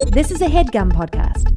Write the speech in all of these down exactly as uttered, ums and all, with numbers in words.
This is a HeadGum podcast.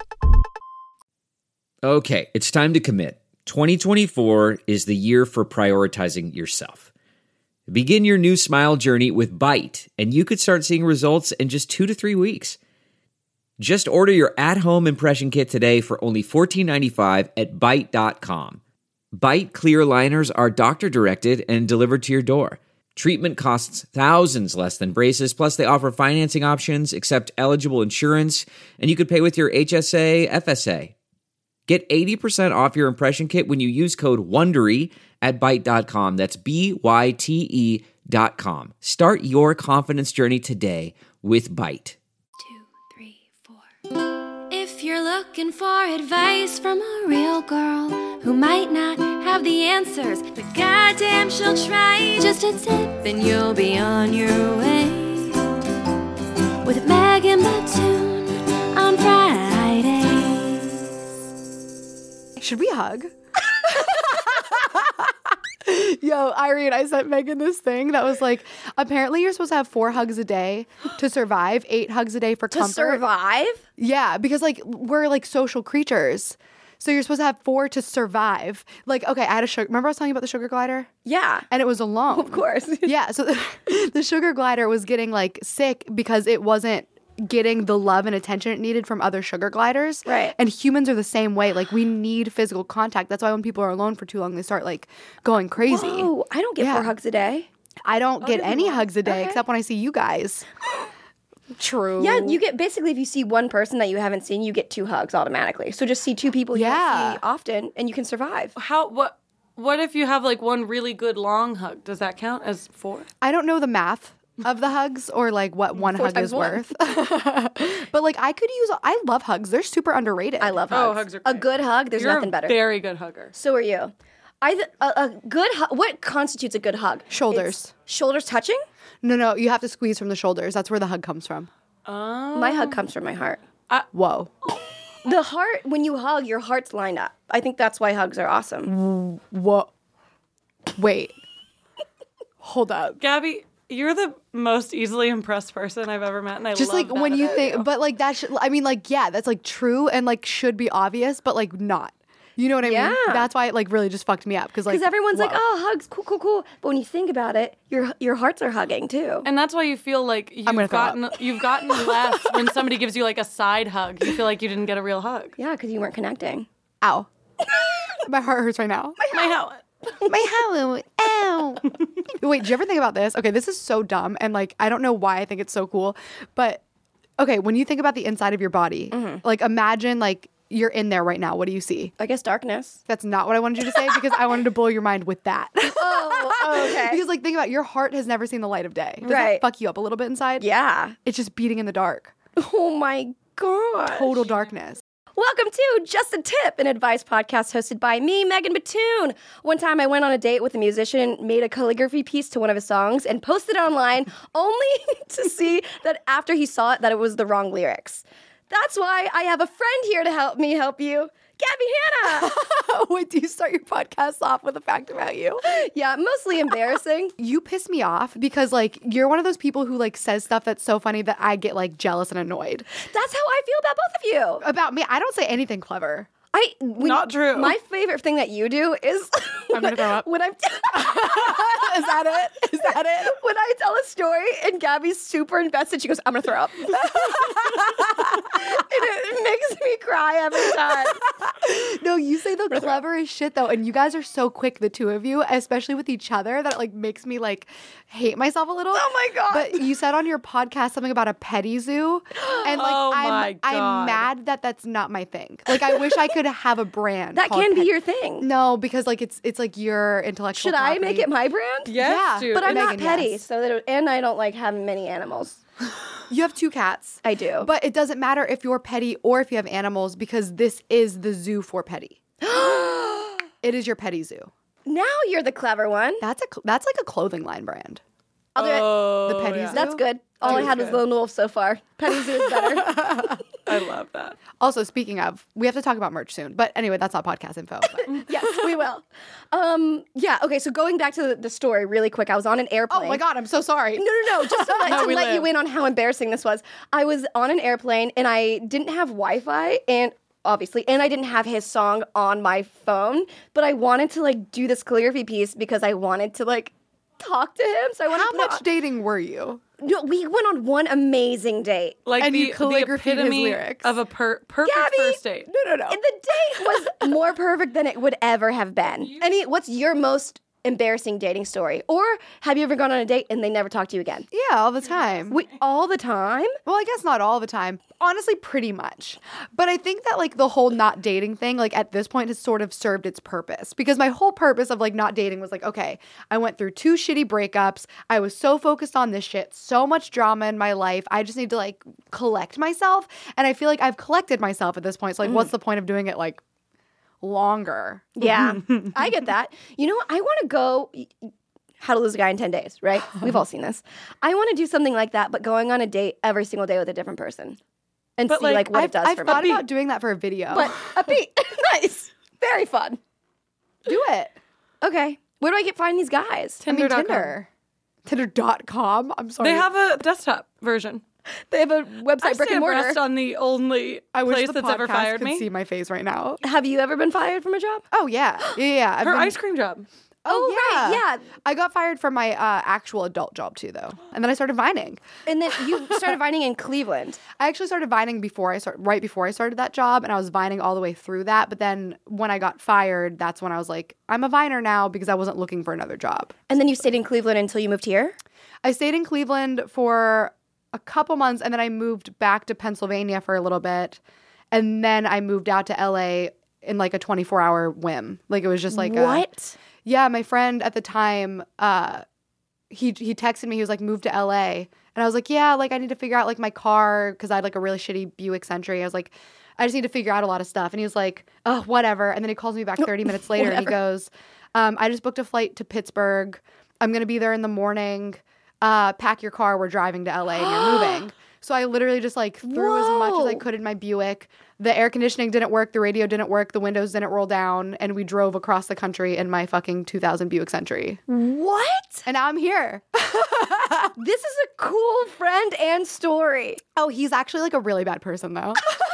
Okay, it's time to commit. twenty twenty-four is the year for prioritizing yourself. Begin your new smile journey with Byte, and you could start seeing results in just two to three weeks. Just order your at-home impression kit today for only fourteen ninety-five at byte dot com. Byte clear liners are doctor-directed and delivered to your door. Treatment costs thousands less than braces, plus they offer financing options, accept eligible insurance, and you could pay with your H S A, F S A. Get eighty percent off your impression kit when you use code WONDERY at byte dot com. That's B Y T E dot com. Start your confidence journey today with Byte. Two, three, four. If you're looking for advice from a real girl who might not have the answers, but goddamn she'll try, just a tip and you'll be on your way. With Megan Batoon on Fridays. Should we hug? Yo, Irene, I sent Megan this thing that was like, apparently you're supposed to have four hugs a day to survive, eight hugs a day for comfort. To survive? Yeah, because like we're like social creatures. So you're supposed to have four to survive. Like, okay, I had a sugar, remember I was telling you about the sugar glider? Yeah. And it was alone. Of course. Yeah, so the, the sugar glider was getting like sick because it wasn't getting the love and attention it needed from other sugar gliders. Right. And humans are the same way. Like, we need physical contact. That's why when people are alone for too long, they start like going crazy. Oh, I don't get Yeah. four hugs a day. I don't get any want- hugs a day okay. except when I see you guys. True. Yeah, you get basically if you see one person that you haven't seen, you get two hugs automatically. So just see two people you Yeah. don't see often and you can survive. How what what if you have like one really good long hug? Does that count as four? I don't know the math of the hugs or like what one Four hug times is one. worth. But like I could use, I love hugs. They're super underrated. I love Oh, hugs. hugs are A great. good hug, there's You're nothing better. a very good hugger. So are you. I th- a, a good hug. What constitutes a good hug? Shoulders. It's shoulders touching? No, no, you have to squeeze from the shoulders. That's where the hug comes from. My hug comes from my heart. Whoa. The heart, when you hug, your heart's lined up. I think that's why hugs are awesome. Whoa. Wait. Hold up. Gabby, you're the most easily impressed person I've ever met, and I Just love like that when you about think, but like that should, I mean, like, yeah, that's like true and like should be obvious, but like not. You know what I Yeah. mean? That's why it like really just fucked me up. Because like, Because everyone's like, whoa. oh, hugs, cool, cool, cool. But when you think about it, your your hearts are hugging too. And that's why you feel like you've gonna throw up. gotten you've gotten less when somebody gives you like a side hug. You feel like you didn't get a real hug. Yeah, because you weren't connecting. Ow. My heart hurts right now. My how? My hello. Ow. Wait, do you ever think about this? Okay, this is so dumb. And like, I don't know why I think it's so cool. But okay, when you think about the inside of your body, Mm-hmm. like imagine like you're in there right now. What do you see? I guess darkness. That's not what I wanted you to say because I wanted to blow your mind with that. Oh, okay. Because like think about it, your heart has never seen the light of day. Does Right. that fuck you up a little bit inside? Yeah. It's just beating in the dark. Oh my god. Total darkness. Welcome to Just a Tip, an advice podcast hosted by me, Megan Batoon. One time I went on a date with a musician, made a calligraphy piece to one of his songs, and posted it online only to see that after he saw it that it was the wrong lyrics. That's why I have a friend here to help me help you. Gabby Hanna. Wait, do you start your podcast off with a fact about you? Yeah, mostly embarrassing. You piss me off because like you're one of those people who like says stuff that's so funny that I get like jealous and annoyed. That's how I feel about both of you. About me, I don't say anything clever. I when, Not true. My favorite thing that you do is I'm gonna throw up. when I'm Is that it? Is that it? when I tell a story and Gabby's super invested, she goes, "I'm gonna throw up," and it makes me cry every time. No, you say the cleverest shit though, and you guys are so quick, the two of you, especially with each other, that it like makes me like hate myself a little. Oh my god! But you said on your podcast something about a petty zoo, and like Oh I'm my I'm God. mad that that's not my thing. Like I wish I could have a brand that called can be Pet- your thing. No, because like it's it's like your intellectual. Should I property. make it my brand? Yes, Yeah, dude. But I'm not Megan, petty, yes. so that and I don't like having many animals. You have two cats. I do. But it doesn't matter if you're petty or if you have animals because this is the zoo for petty. It is your petty zoo. Now you're the clever one. That's a cl- that's like a clothing line brand. I'll do it. Oh, The petty yeah. zoo. That's good. All I is had was good. Lone Wolf so far. Petty Zoo is better. I love that. Also, speaking of, we have to talk about merch soon. But anyway, that's not podcast info. But. Yes, we will. Um, yeah, okay, so going back to the, the story really quick, I was on an airplane. Oh my God, I'm so sorry. No, no, no, just to let, No, to we let you live. in on how embarrassing this was. I was on an airplane and I didn't have Wi-Fi and obviously, and I didn't have his song on my phone, but I wanted to like do this calligraphy piece because I wanted to like talk to him. So I wanted How to put it much on- dating were you? No, we went on one amazing date. Like And the, you calligraphied the his epitome lyrics. of a per- perfect Gabby, first date. No, no, no. And the date was more perfect than it would ever have been. Any, what's your most embarrassing dating story? Or have you ever gone on a date and they never talked to you again? Yeah, all the time. We, all the time? Well, I guess not all the time. Honestly, pretty much. But I think that like the whole not dating thing, like at this point has sort of served its purpose. Because my whole purpose of like not dating was like, okay, I went through two shitty breakups. I was so focused on this shit, so much drama in my life. I just need to like collect myself. And I feel like I've collected myself at this point. So like, what's the point of doing it like longer? Yeah, I get that. You know, I want to go. How to Lose a Guy in ten days, right? We've all seen this. I want to do something like that, but going on a date every single day with a different person and But, see like, like, what I've, it does I've for thought me. about doing that for a video. But a beat, nice, very fun. do it. Okay, where do I get find these guys? I mean, Tinder dot com. Tinder. Tinder dot com. I'm sorry. They have a desktop version. They have a website, I brick stay and mortar. abreast on the only I wish place the that's podcast ever fired could me. see my face right now. Have you ever been fired from a job? Oh yeah, yeah, yeah. I've Her been- ice cream job. Oh, right, yeah. I got fired from my uh, actual adult job too, though, and then I started vining. And then you started vining in Cleveland. I actually started vining before I start, right before I started that job, and I was vining all the way through that. But then when I got fired, that's when I was like, I'm a viner now because I wasn't looking for another job. And then you stayed in Cleveland until you moved here? I stayed in Cleveland for a couple months, and then I moved back to Pennsylvania for a little bit, and then I moved out to L A in like a twenty-four hour whim. Like it was just like a, What? yeah, my friend at the time, uh, he he texted me. He was like, "Move to L A," and I was like, "Yeah, like I need to figure out like my car because I had like a really shitty Buick Century." I was like, "I just need to figure out a lot of stuff," and he was like, "Oh, whatever." And then he calls me back thirty minutes later, and he goes, um, "I just booked a flight to Pittsburgh. I'm gonna be there in the morning. Uh, pack your car. We're driving to L A, and you're moving." So I literally just like threw as much as I Whoa. could in my Buick. The air conditioning didn't work, the radio didn't work, the windows didn't roll down, and we drove across the country in my fucking two thousand Buick Century. What? And now I'm here. This is a cool friend and story. Oh, he's actually like a really bad person though.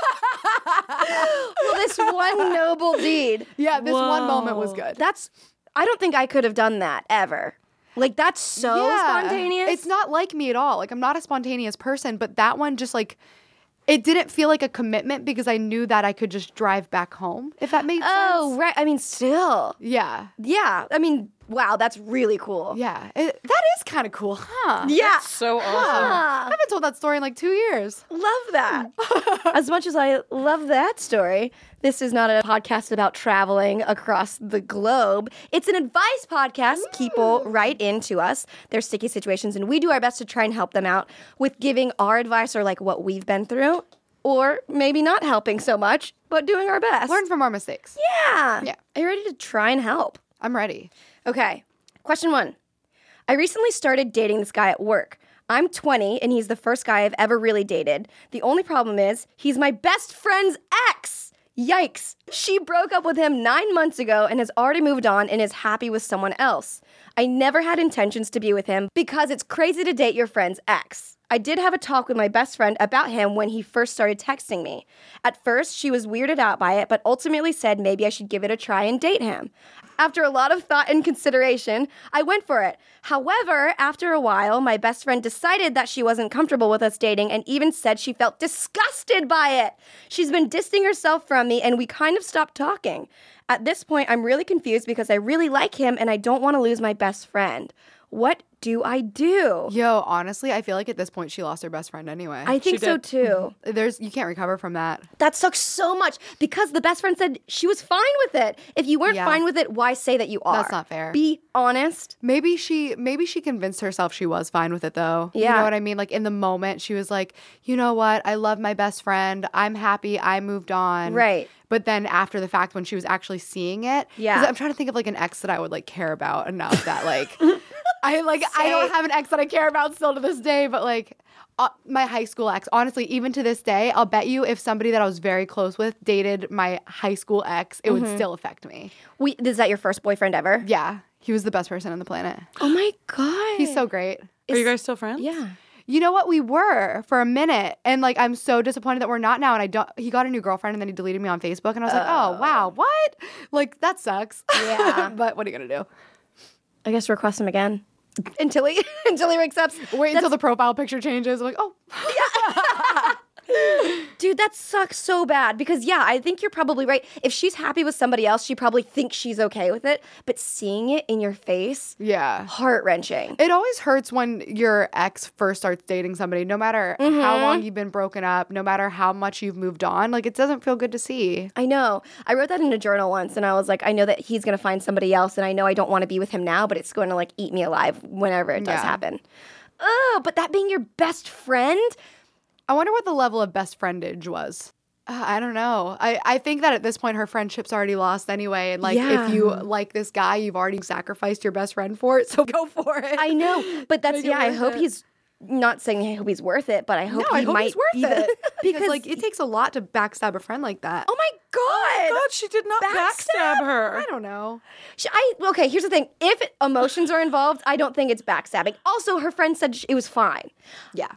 Well, this one noble deed. Yeah, this one Whoa. moment was good. That's, I don't think I could have done that ever. Like, that's so Yeah. spontaneous. It's not like me at all. Like I'm not a spontaneous person, but that one just like it didn't feel like a commitment because I knew that I could just drive back home, if that made Oh, sense. right. I mean, still. Yeah. Yeah. I mean, wow, that's really cool. Yeah. It, that is kind of cool, huh? Yeah. So awesome. Ah, I haven't told that story in like two years. love that. As much as I love that story, this is not a podcast about traveling across the globe. It's an advice podcast. People write into us their sticky situations, and we do our best to try and help them out with giving our advice or like what we've been through, or maybe not helping so much, but doing our best. Learn from our mistakes. Yeah. Yeah. Are you ready to try and help? I'm ready. Okay, question one. I recently started dating this guy at work. I'm twenty, and he's the first guy I've ever really dated. The only problem is, he's my best friend's ex! Yikes. She broke up with him nine months ago and has already moved on and is happy with someone else. I never had intentions to be with him because it's crazy to date your friend's ex. I did have a talk with my best friend about him when he first started texting me. At first, she was weirded out by it, but ultimately said maybe I should give it a try and date him. After a lot of thought and consideration, I went for it. However, after a while, my best friend decided that she wasn't comfortable with us dating and even said she felt disgusted by it. She's been distancing herself from me and we kind of stopped talking. At this point, I'm really confused because I really like him and I don't want to lose my best friend. What do I do? Yo, honestly, I feel like at this point she lost her best friend anyway. I think She so did. too. There's you can't recover from that. That sucks so much because the best friend said she was fine with it. If you weren't Yeah. fine with it, why say that you are? That's not fair. Be honest. Maybe she maybe she convinced herself she was fine with it though. You Yeah. know what I mean? Like in the moment she was like, "You know what? I love my best friend. I'm happy. I moved on." Right. But then after the fact when she was actually seeing it, 'cause Yeah. I'm trying to think of like an ex that I would like care about enough that like I like I don't Same. have an ex that I care about still to this day, but like Uh, my high school ex. Honestly, even to this day, I'll bet you if somebody that I was very close with dated my high school ex, it Mm-hmm. would still affect me. We, is that your first boyfriend ever? Yeah. He was the best person on the planet. Oh my God. He's so great. Are you guys still friends? Yeah. You know what? We were for a minute. And like, I'm so disappointed that we're not now. And I don't, he got a new girlfriend and then he deleted me on Facebook. And I was like, oh, wow, what? Like, that sucks. Yeah. But what are you going to do? I guess request him again. Until he until he accepts. Wait until the profile picture changes. I'm like, oh. Dude, that sucks so bad because, yeah, I think you're probably right. If she's happy with somebody else, she probably thinks she's okay with it. But seeing it in your face, Yeah. heart-wrenching. It always hurts when your ex first starts dating somebody, no matter Mm-hmm. how long you've been broken up, no matter how much you've moved on. Like, it doesn't feel good to see. I know. I wrote that in a journal once, and I was like, I know that he's going to find somebody else, and I know I don't want to be with him now, but it's going to, like, eat me alive whenever it does Yeah. happen. Oh, but that being your best friend? I wonder what the level of best friendage was. Uh, I don't know. I, I think that at this point, her friendship's already lost anyway. And, like, Yeah. if you like this guy, you've already sacrificed your best friend for it, so go for it. I know, but that's, Make it yeah, I worth hope it. he's, not saying I hope he's worth it, but I hope no, he I hope might he's worth be the- it. because, because, like, it takes a lot to backstab a friend like that. oh my God. God, she did not Backstab? backstab her. I don't know. She- I okay. Here's the thing: if emotions are involved, I don't think it's backstabbing. Also, her friend said it was fine. Yeah.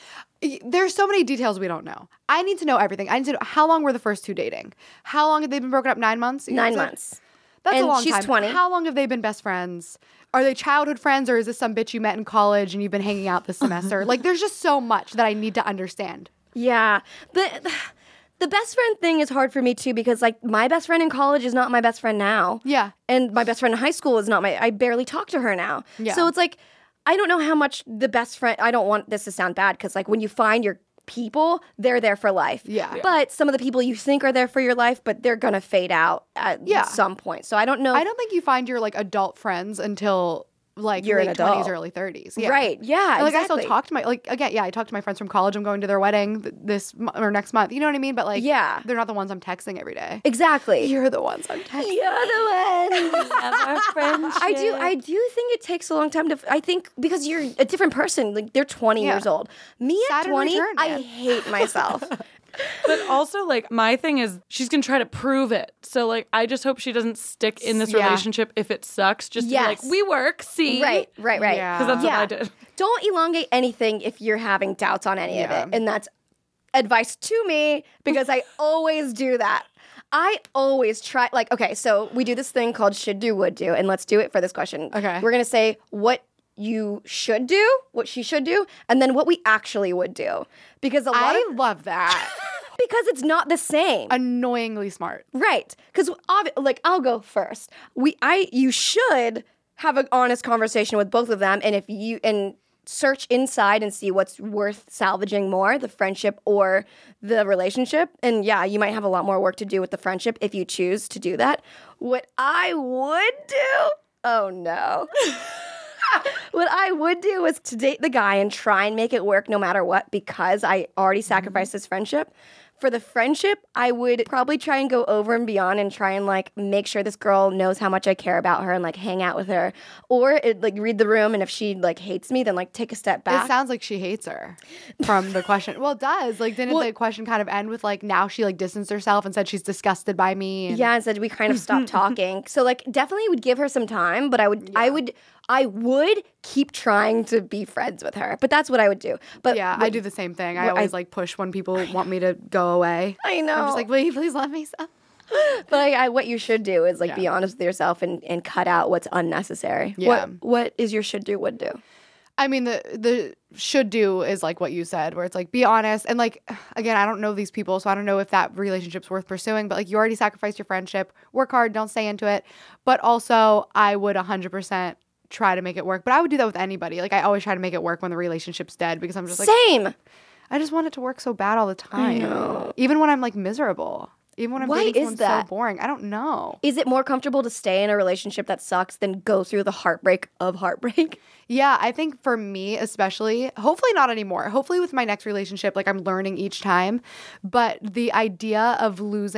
Y- There's so many details we don't know. I need to know everything. I need to know how long were the first two dating? How long have they been broken up? Nine months? You Nine said? months. That's And a long she's time. twenty. How long have they been best friends? Are they childhood friends or is this some bitch you met in college and you've been hanging out this semester? Like, there's just so much that I need to understand. Yeah. The the best friend thing is hard for me too because like my best friend in college is not my best friend now. Yeah. And my best friend in high school is not my I barely talk to her now. Yeah. So it's like I don't know how much the best friend I don't want this to sound bad because like when you find your people, they're there for life. Yeah. Yeah. But some of the people you think are there for your life, but they're gonna fade out at Yeah. some point. So I don't know. I don't think you find your like adult friends until like You're an late adult. twenties, early thirties. Yeah. Right. Yeah. And, like exactly. I still talk to my like again, yeah, I talk to my friends from college. I'm going to their wedding th- this mo- or next month. You know what I mean? But like, Yeah. they're not the ones I'm texting every day. Exactly. You're the ones I'm texting. You're the one. Our friendship. I do. I do think it takes a long time to. I think because you're a different person. Like they're twenty Yeah. years old. Me at Saturn twenty, return, I man. hate myself. But also, like, my thing is she's going to try to prove it. So, like, I just hope she doesn't stick in this Yeah. relationship if it sucks. Just to be Yes. like, we work, see? right. Right. Right. Yeah. Because that's Yeah. what I did. Don't elongate anything if you're having doubts on any Yeah. of it, and that's advice to me because I always do that. I always try. Like, okay, so we do this thing called should do, would do, and let's do it for this question. Okay. We're gonna say what you should do, what she should do, and then what we actually would do. Because a lot I of love that. because it's not the same. Annoyingly smart. Right. Because like I'll go first. We I you should have an honest conversation with both of them, and if you and search inside and see what's worth salvaging more, the friendship or the relationship. And yeah, you might have a lot more work to do with the friendship if you choose to do that. What I would do? Oh no. What I would do is to date the guy and try and make it work no matter what because I already sacrificed this friendship. For the friendship, I would probably try and go over and beyond and try and like make sure this girl knows how much I care about her and like hang out with her. Or it, like read the room and if she like hates me, then like take a step back. It sounds like she hates her from the question. Well, it does. Like, didn't Well- the question kind of end with like now she like distanced herself and said she's disgusted by me? And Yeah, and said we kind of stopped talking. So like definitely would give her some time, but I would I would I would keep trying to be friends with her. But that's what I would do. But yeah, I do the same thing. I what I- always like push when people want me to go away. I know. I'm just like, will you please let me stop? But like, I, what you should do is like be Yeah. honest with yourself and, and cut out what's unnecessary. Yeah. What what is your should do would do? I mean, the the should do is like what you said, where it's like be honest and like again, I don't know these people, so I don't know if that relationship's worth pursuing. But like you already sacrificed your friendship. Work hard, don't stay into it. But also, I would one hundred percent try to make it work. But I would do that with anybody. Like I always try to make it work when the relationship's dead because I'm just like Same. I just want it to work so bad all the time. Even when I'm like miserable. Even when I'm Why dating is someone that? so boring. I don't know. Is it more comfortable to stay in a relationship that sucks than go through the heartbreak of heartbreak? Yeah, I think for me especially, hopefully not anymore. Hopefully with my next relationship, like I'm learning each time. But the idea of losing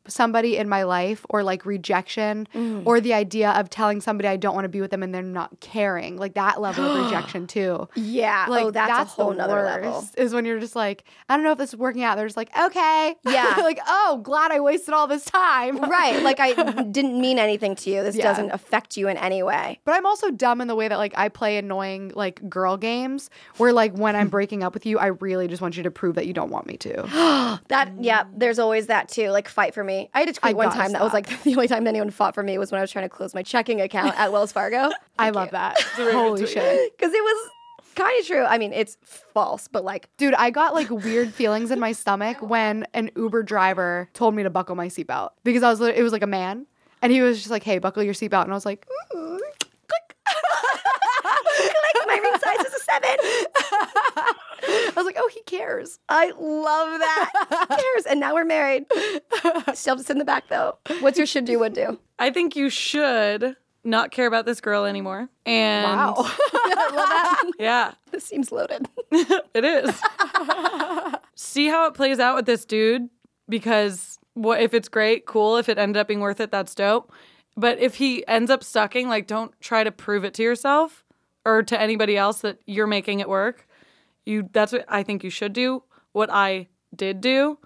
somebody in my life or like rejection Mm. or the idea of telling somebody I don't want to be with them and they're not caring. Like that level of rejection too. Yeah. Like oh, that's, a whole the nother worst, level. is when you're just like, I don't know if this is working out. They're just like, okay. Yeah. Like, oh, glad I wasted all this time. Right. Like I didn't mean anything to you. This Yeah. doesn't affect you in any way. But I'm also dumb in the way that like I play annoying like girl games where like when I'm breaking up with you, I really just want you to prove that you don't want me to. That yeah, there's always that too. Like fight for me. I had to tweet I one gotta time that was stop. like the only time anyone fought for me was when I was trying to close my checking account at Wells Fargo. I love that. Holy shit. Because it was kind of true. I mean, it's false, but like Dude, I got like weird feelings in my stomach when an Uber driver told me to buckle my seatbelt because I was it was like a man and he was just like, "Hey, buckle your seatbelt." And I was like, "Ooh." click, my ring size is a seven. I was like, "Oh, he cares." I love that. Who cares? And now we're married. Still just in the back though. What's your should do, would do? I think you should not care about this girl anymore. And Wow. I love that. yeah, This seems loaded. it is. See how it plays out with this dude, because what if it's great, cool. If it ended up being worth it, that's dope. But if he ends up sucking, like, don't try to prove it to yourself or to anybody else that you're making it work. You that's what I think you should do. What I did do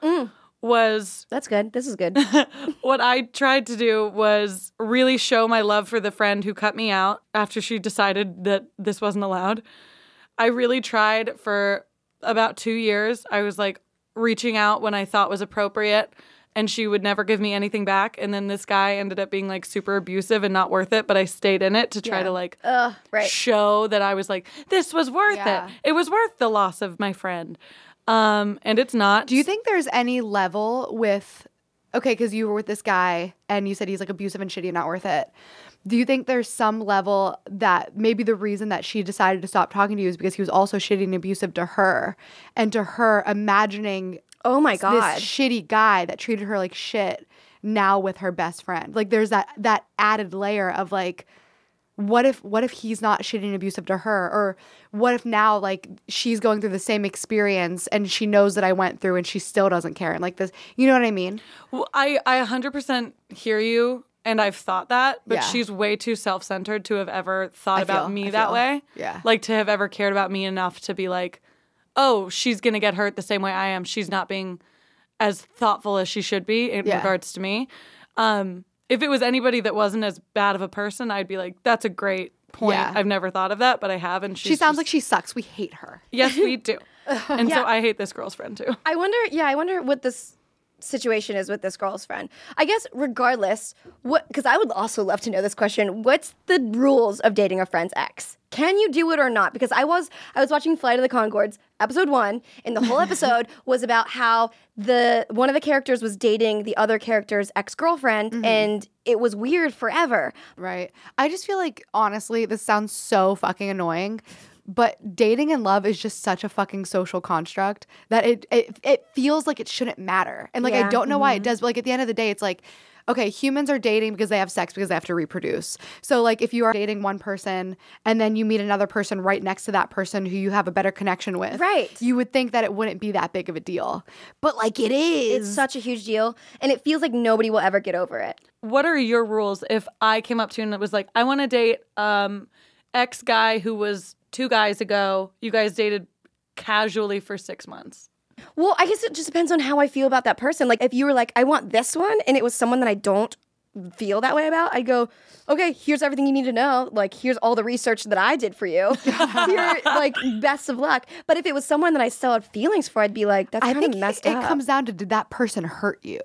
was That's good. This is good. what I tried to do was really show my love for the friend who cut me out after she decided that this wasn't allowed. I really tried for about two years. I was like reaching out when I thought was appropriate, and she would never give me anything back. And then this guy ended up being like super abusive and not worth it, but I stayed in it to try Yeah. to like Ugh, right. show that I was like, this was worth Yeah. it. It was worth the loss of my friend. Um, and it's not. Do you think there's any level with, okay, because you were with this guy and you said he's like abusive and shitty and not worth it. Do you think there's some level that maybe the reason that she decided to stop talking to you is because he was also shitty and abusive to her, and to her imagining Oh my God. this shitty guy that treated her like shit now with her best friend? Like there's that that added layer of like, what if what if he's not shitty and abusive to her? Or what if now like she's going through the same experience and she knows that I went through and she still doesn't care? And like this, you know what I mean? Well, I, I one hundred percent hear you, and I've thought that, but Yeah. she's way too self-centered to have ever thought I about feel- me I that feel. way. Yeah. Like to have ever cared about me enough to be like, oh, she's going to get hurt the same way I am. She's not being as thoughtful as she should be in Yeah. regards to me. Um, if it was anybody that wasn't as bad of a person, I'd be like, that's a great point. Yeah. I've never thought of that, but I have. And She sounds like she sucks. We hate her. yes, we do. And Yeah. so I hate this girl's friend too. I wonder, yeah, I wonder what this situation is with this girl's friend. I guess regardless, what, because I would also love to know this question, what's the rules of dating a friend's ex? Can you do it or not? Because I was I was watching Flight of the Conchords, episode one, and the whole episode was about how the one of the characters was dating the other character's ex-girlfriend, and it was weird forever. Right. I just feel like, honestly, this sounds so fucking annoying, but dating and love is just such a fucking social construct that it it, it feels like it shouldn't matter. And like, I Yeah. don't know why it does, but like at the end of the day, it's like, okay, humans are dating because they have sex because they have to reproduce. So like if you are dating one person and then you meet another person right next to that person who you have a better connection with, Right. you would think that it wouldn't be that big of a deal. But like it is. It's such a huge deal, and it feels like nobody will ever get over it. What are your rules if I came up to you and it was like, I want to date um X guy who was two guys ago, you guys dated casually for six months? Well, I guess it just depends on how I feel about that person. Like, if you were like, I want this one, and it was someone that I don't feel that way about, I'd go, okay, here's everything you need to know. Like, here's all the research that I did for you. Here, like, best of luck. But if it was someone that I still had feelings for, I'd be like, that's I kind think of messed it, up. it comes down to, did that person hurt you?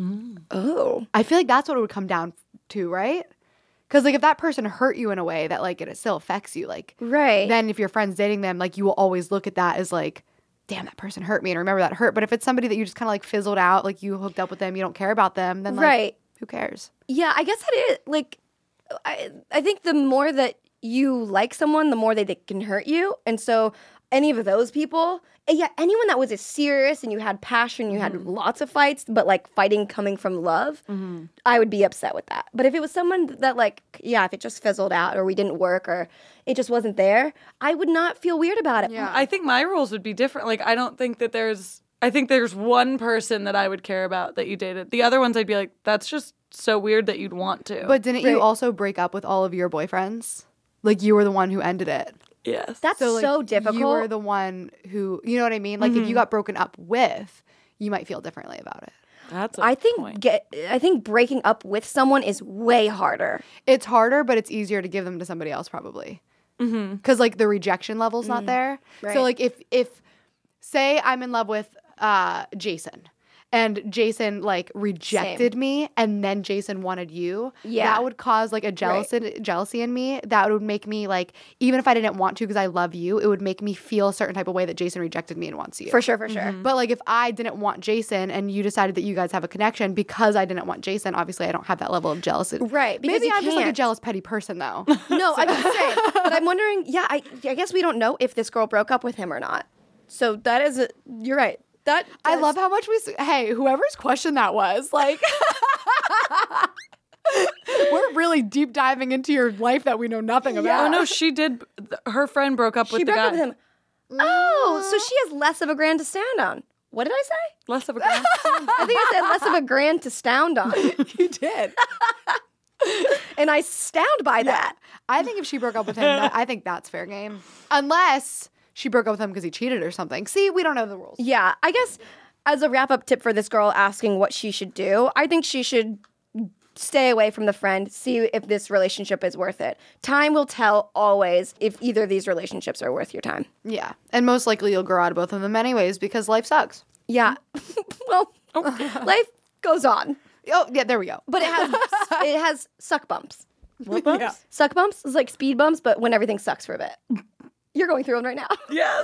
oh. I feel like that's what it would come down to, right? Because like if that person hurt you in a way that like it still affects you, like Right. then if your friend's dating them, like you will always look at that as like, damn, that person hurt me and remember that hurt. But if it's somebody that you just kind of like fizzled out, like you hooked up with them, you don't care about them, then like, Right. who cares? Yeah, I guess that is, like, I, I think the more that you like someone, the more they, they can hurt you. And so any of those people, and yeah, anyone that was as serious and you had passion, you had lots of fights, but like fighting coming from love, I would be upset with that. But if it was someone that like, yeah, if it just fizzled out or we didn't work or it just wasn't there, I would not feel weird about it. Yeah. I think my rules would be different. Like, I don't think that there's I think there's one person that I would care about that you dated. The other ones I'd be like, that's just so weird that you'd want to. But didn't Right. you also break up with all of your boyfriends? Like you were the one who ended it. yes. That's So so, like, difficult. You were the one who, you know what I mean? Like if you got broken up with, you might feel differently about it. That's a I think point. get. I think breaking up with someone is way harder. It's harder, but it's easier to give them to somebody else probably. Because like the rejection level's not there. Right. So like if if say I'm in love with uh, Jason. And Jason like rejected me, and then Jason wanted you. Yeah. That would cause like a jealousy jealousy in me. That would make me like, even if I didn't want to because I love you, it would make me feel a certain type of way that Jason rejected me and wants you. For sure, for sure. But like if I didn't want Jason and you decided that you guys have a connection because I didn't want Jason, obviously I don't have that level of jealousy. Right, because Maybe you I'm just like a can't. jealous petty person though. No, I'm just saying. But I'm wondering. Yeah, I, I guess we don't know if this girl broke up with him or not. So that is. A, you're right. That I does- love how much we s- hey, whoever's question that was, like we're really deep diving into your life that we know nothing about. Oh, no, she did. th- Her friend broke up with she the broke guy. up with him. Oh, so she has less of a grand to stand on. What did I say? Less of a grand. I think I said less of a grand to stand on, You did. and I stand by that. I think if she broke up with him, that, I think that's fair game. Unless she broke up with him because he cheated or something. See, we don't know the rules. Yeah, I guess as a wrap up tip for this girl asking what she should do, I think she should stay away from the friend, see if this relationship is worth it. Time will tell always if either of these relationships are worth your time. Yeah. And most likely you'll grow out of both of them anyways because life sucks. Yeah. well, life goes on, Oh, yeah, there we go. but it has it has suck bumps. What bumps? Suck bumps is like speed bumps, but when everything sucks for a bit. You're going through them right now. Yes.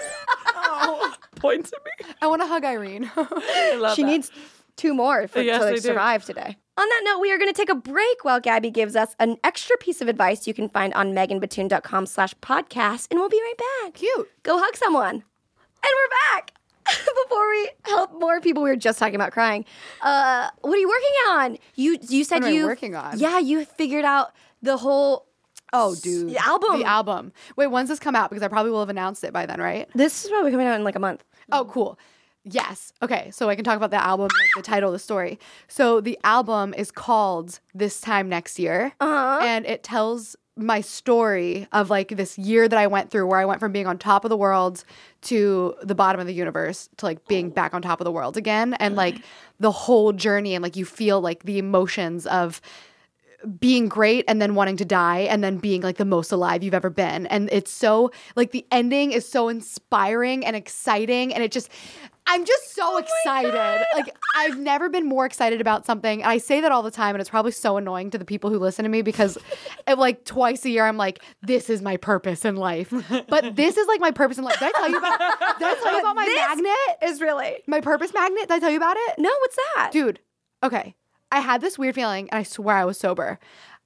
Oh, points at me. I want to hug Irene. I love She that. needs two more for, Yes, to they like, do. survive today. On that note, we are going to take a break while Gabby gives us an extra piece of advice you can find on meganbatoon.com slash podcast, and we'll be right back. Cute. Go hug someone. And we're back. Before we help more people, we were just talking about crying. Uh, what are you working on? You you said What am I you working on? Yeah, you figured out the whole Oh, dude. the album. The album. Wait, when's this come out? Because I probably will have announced it by then, right? This is probably coming out in like a month. Oh, cool. Yes. Okay. So I can talk about the album, like the title of the story. So the album is called This Time Next Year. Uh-huh. And it tells my story of like this year that I went through where I went from being on top of the world to the bottom of the universe to like being back on top of the world again. And like the whole journey and like you feel like the emotions of being great and then wanting to die and then being like the most alive you've ever been. And it's so like the ending is so inspiring and exciting and it just I'm just so excited. Like I've never been more excited about something. And I say that all the time and it's probably so annoying to the people who listen to me because it, like twice a year I'm like, this is my purpose in life. But this is like my purpose in life. Did I tell you about did I tell you about my This magnet? Is really My purpose magnet? Did I tell you about it? no. What's that, Dude, okay. I had this weird feeling, and I swear I was sober.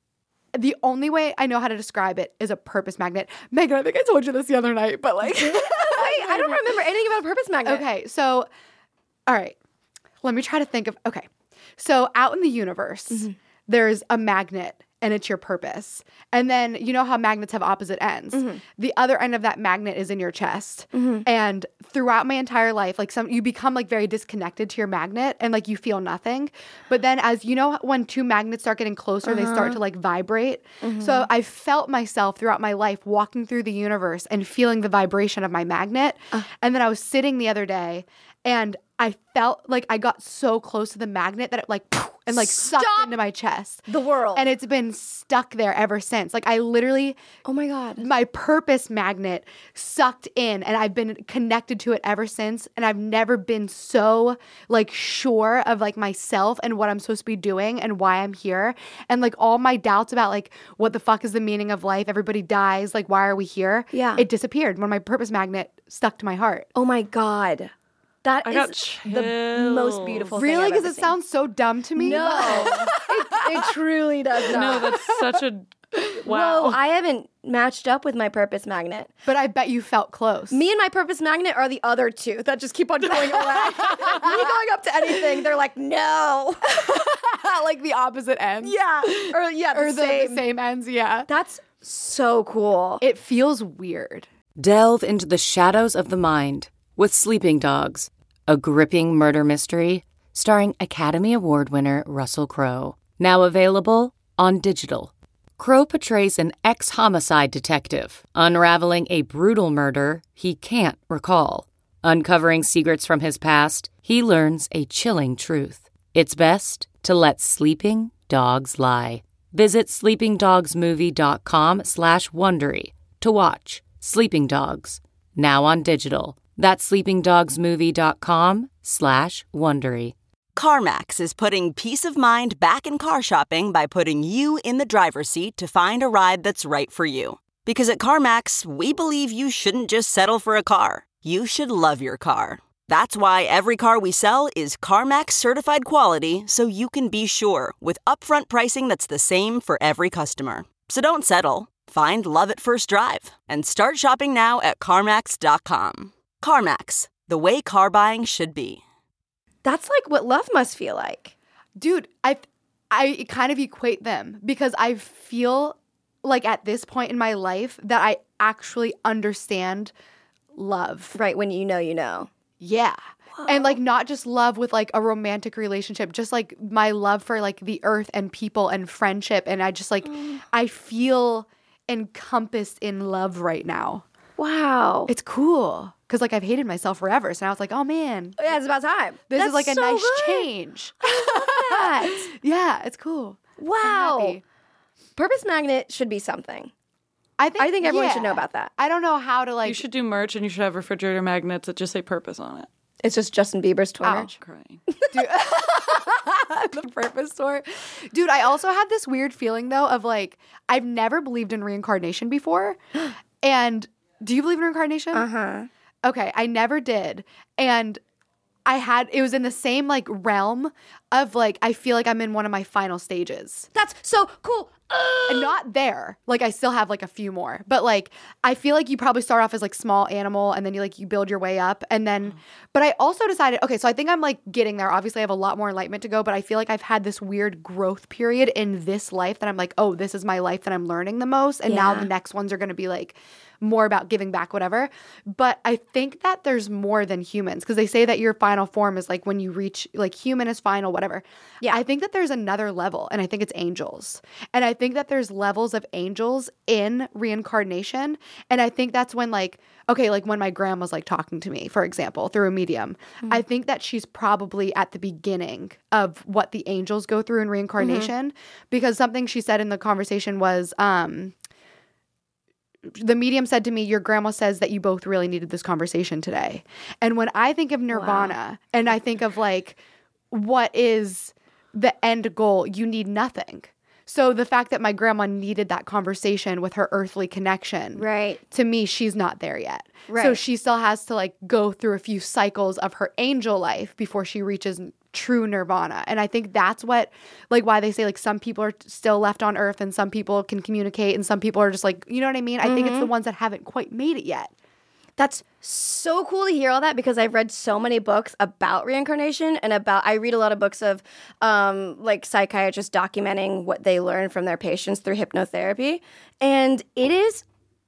The only way I know how to describe it is a purpose magnet. Megan, I think I told you this the other night, but like. Wait, I don't remember anything about a purpose magnet. Okay, so, all right. Let me try to think of. Okay. So, out in the universe, Mm-hmm. there's a magnet. And it's your purpose. And then you know how magnets have opposite ends. Mm-hmm. The other end of that magnet is in your chest. Mm-hmm. And throughout my entire life, like some you become like very disconnected to your magnet and like you feel nothing. But then as you know when two magnets start getting closer, they Uh-huh. start to like vibrate. Mm-hmm. So I felt myself throughout my life walking through the universe and feeling the vibration of my magnet. Uh. And then I was sitting the other day and I felt like I got so close to the magnet that it like and like sucked Stop into my chest. the world. And it's been stuck there ever since. Like I literally, oh my god. my purpose magnet sucked in and I've been connected to it ever since. And I've never been so like sure of like myself and what I'm supposed to be doing and why I'm here. And like all my doubts about like what the fuck is the meaning of life? Everybody dies. Like why are we here? Yeah. It disappeared when my purpose magnet stuck to my heart. Oh my god. That I is got the most chills. beautiful Really? thing. Because Because it sounds so dumb to me. No. it, it truly does not. No, that's such a wow. Whoa, I haven't matched up with my purpose magnet. But I bet you felt close. Me and my purpose magnet are the other two that just keep on going away. Me going up to anything, they're like, no. like the opposite ends. Yeah. Or yeah, the Or the same. the same ends, yeah. That's so cool. It feels weird. Delve into the shadows of the mind with Sleeping Dogs, a gripping murder mystery starring Academy Award winner Russell Crowe. Now available on digital. Crowe portrays an ex-homicide detective unraveling a brutal murder he can't recall. Uncovering secrets from his past, he learns a chilling truth. It's best to let sleeping dogs lie. Visit sleepingdogsmovie.com slash Wondery to watch Sleeping Dogs, now on digital. That's sleepingdogsmovie.com slash Wondery. CarMax is putting peace of mind back in car shopping by putting you in the driver's seat to find a ride that's right for you. Because at CarMax, we believe you shouldn't just settle for a car. You should love your car. That's why every car we sell is CarMax certified quality, so you can be sure with upfront pricing that's the same for every customer. So don't settle. Find love at first drive and start shopping now at CarMax dot com. CarMax, the way car buying should be. That's like what love must feel like. Dude, I I kind of equate them because I feel like at this point in my life that I actually understand love. Right, when you know, you know. Yeah. Whoa. And like not just love with like a romantic relationship, just like my love for like the earth and people and friendship. And I just like, mm. I feel encompassed in love right now. Wow. It's cool. Because like I've hated myself forever. So now it's like, oh man. Yeah, it's about time. This That's is like a so nice good. change. I love that. Yeah, it's cool. Wow. Purpose Magnet should be something. I think, I think everyone yeah. should know about that. I don't know how to like. You should do merch and you should have refrigerator magnets that just say purpose on it. It's just Justin Bieber's tour Ow. merch. Crying. The purpose tour. Dude, I also had this weird feeling though of like, I've never believed in reincarnation before. And do you believe in reincarnation? Uh-huh. Okay, I never did. And I had, it was in the same like realm of like, I feel like I'm in one of my final stages. That's so cool. And not there. Like I still have like a few more. But like I feel like you probably start off as like small animal and then you like you build your way up and then but I also decided okay, so I think I'm like getting there. Obviously I have a lot more enlightenment to go, but I feel like I've had this weird growth period in this life that I'm like, "Oh, this is my life that I'm learning the most." And now Yeah. the next ones are going to be like more about giving back whatever. But I think that there's more than humans because they say that your final form is like when you reach like human is final whatever. Yeah. I think that there's another level and I think it's angels. And I think that there's levels of angels in reincarnation. And I think that's when like, okay, like when my grandma's like talking to me, for example, through a medium, mm-hmm. I think that she's probably at the beginning of what the angels go through in reincarnation mm-hmm. because something she said in the conversation was, um, the medium said to me, your grandma says that you both really needed this conversation today. And when I think of nirvana wow. and I think of like, what is the end goal? You need nothing. So the fact that my grandma needed that conversation with her earthly connection, right? To me, she's not there yet. Right. So she still has to like go through a few cycles of her angel life before she reaches true nirvana. And I think that's what, like, why they say like some people are still left on earth and some people can communicate and some people are just like, you know what I mean? I mm-hmm. think it's the ones that haven't quite made it yet. That's so cool to hear all that because I've read so many books about reincarnation and about, I read a lot of books of um, like psychiatrists documenting what they learn from their patients through hypnotherapy. And it is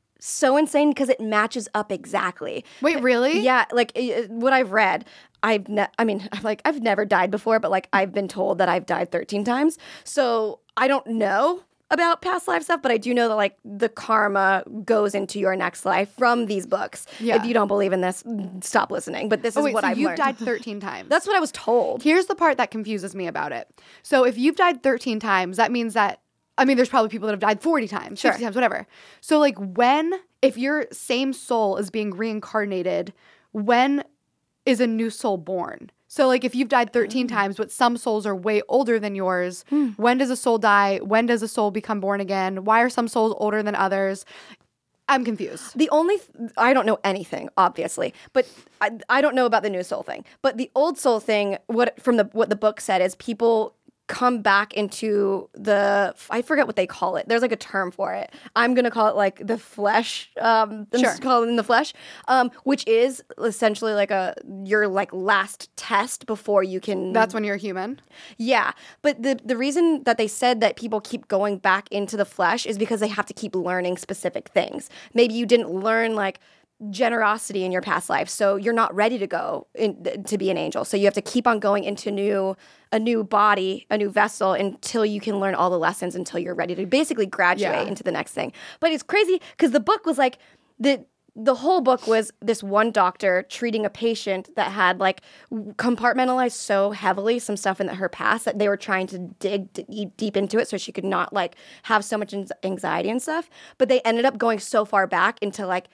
so insane because it matches up exactly. Wait, really? Yeah. Like it, what I've read, I've, ne- I mean, like I've never died before, but like I've been told that I've died thirteen times. So I don't know about past life stuff, but I do know that like the karma goes into your next life from these books. Yeah. If you don't believe in this, stop listening. But this oh, is wait, what so I've you've learned. You've died thirteen times. That's what I was told. Here's the part that confuses me about it. So if you've died thirteen times, that means that, I mean, there's probably people that have died forty times, sure. fifty times, whatever. So like when, if your same soul is being reincarnated, when is a new soul born? So, like, if you've died thirteen mm. times, but some souls are way older than yours, mm. when does a soul die? When does a soul become born again? Why are some souls older than others? I'm confused. The only, th- I don't know anything, obviously, but I, I don't know about the new soul thing. But the old soul thing, what from the what the book said is people come back into the, I forget what they call it. There's like a term for it. I'm going to call it like the flesh. Um, I'm sure. just call it in the flesh, um, which is essentially like a, your like last test before you can. That's when you're a human? Yeah. But the, the reason that they said that people keep going back into the flesh is because they have to keep learning specific things. Maybe you didn't learn like generosity in your past life, so you're not ready to go in, to be an angel. So you have to keep on going into new a new body, a new vessel, until you can learn all the lessons, until you're ready to basically graduate Yeah. into the next thing. But it's crazy because the book was like the the whole book was this one doctor treating a patient that had like compartmentalized so heavily some stuff in her past that they were trying to dig d- deep into it so she could not like have so much anxiety and stuff. But they ended up going so far back into like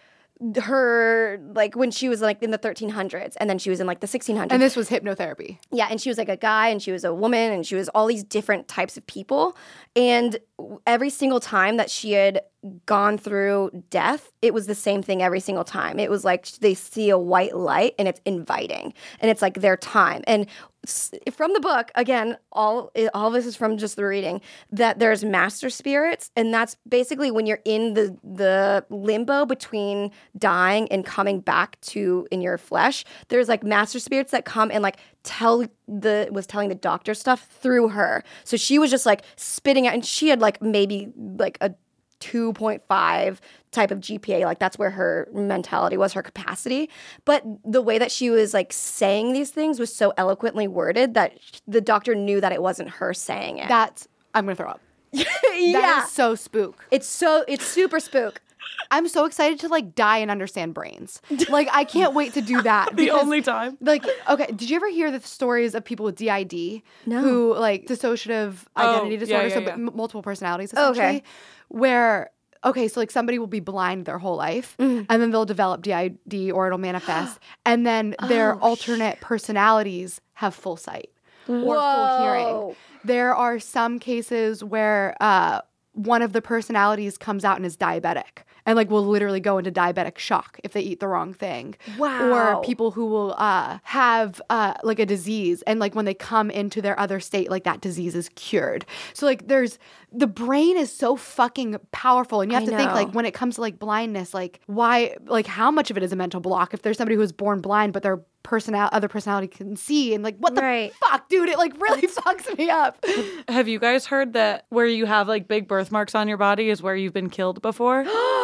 her, like when she was like in the thirteen hundreds, and then she was in like the sixteen hundreds. And this was hypnotherapy. Yeah, and she was like a guy, and she was a woman, and she was all these different types of people. And every single time that she had gone through death, it was the same thing every single time. It was like they see a white light, and it's inviting, and it's like their time. And from the book, again, all all this is from just the reading, that there's master spirits, and that's basically when you're in the the limbo between dying and coming back to in your flesh. There's like master spirits that come and like tell the was telling the doctor stuff through her. So she was just like spitting out, and she had like maybe like a two point five type of G P A. Like that's where her mentality was, her capacity. But the way that she was like saying these things was so eloquently worded that the doctor knew that it wasn't her saying it. That's, I'm going to throw up. yeah. That is so spook. It's so, it's super spook. I'm so excited to like die and understand brains. Like I can't wait to do that. The because, only time. Like, okay, did you ever hear the stories of people with D I D? No. Who like dissociative Oh, identity yeah, disorder, yeah, so yeah. m- multiple personalities Okay. essentially, where okay, so like somebody will be blind their whole life, Mm. and then they'll develop D I D or it'll manifest, and then their Oh, alternate personalities have full sight or full Whoa. hearing. There are some cases where uh, one of the personalities comes out and is diabetic, and like will literally go into diabetic shock if they eat the wrong thing. Wow. Or people who will uh, have uh, like a disease, and like when they come into their other state, like that disease is cured. So like there's the brain is so fucking powerful, and you have I to think know. like when it comes to like blindness, like why, like how much of it is a mental block? If there's somebody who was born blind but their personal other personality can see, and like what the Right. fuck, dude? It like really fucks me up. Have you guys heard that where you have like big birthmarks on your body is where you've been killed before?